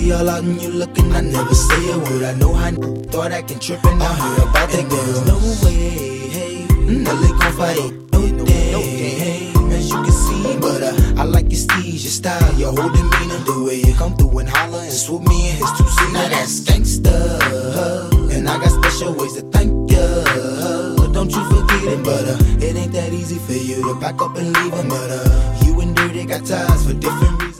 be all out and you looking, I never say a word. I know how thought acting trippin', I heard about that girl. There's no way, hey, no they gon' fight, no day, as you can see. But I like your steez, your style, your whole demeanor, the way you come through and holler and swoop me in his two-seater. Now that's gangsta, and I got special ways to thank ya. Don't you forget it, but it ain't that easy for you to back up and leave him. But you and Dirty got ties for different reasons.